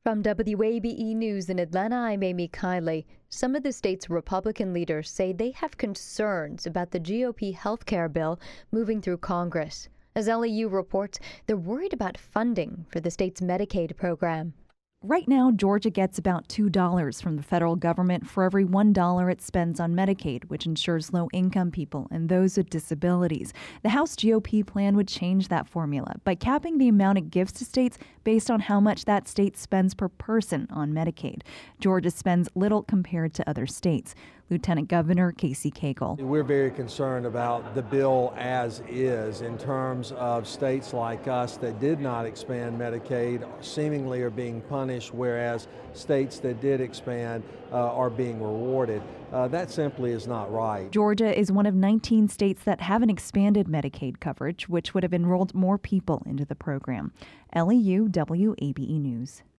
From WABE News in Atlanta, I'm Amy Kiley. Some of the state's Republican leaders say they have concerns about the GOP healthcare bill moving through Congress. As LEU reports, they're worried about funding for the state's Medicaid program. Right now, Georgia gets about $2 from the federal government for every $1 it spends on Medicaid, which ensures low-income people and those with disabilities. The House GOP plan would change that formula by capping the amount it gives to states based on how much that state spends per person on Medicaid. Georgia spends little compared to other states. Lieutenant Governor Casey Cagle. We're very concerned about the bill as is in terms of states like us that did not expand Medicaid seemingly are being punished, whereas states that did expand are being rewarded. That simply is not right. Georgia is one of 19 states that haven't expanded Medicaid coverage, which would have enrolled more people into the program. LEU WABE News.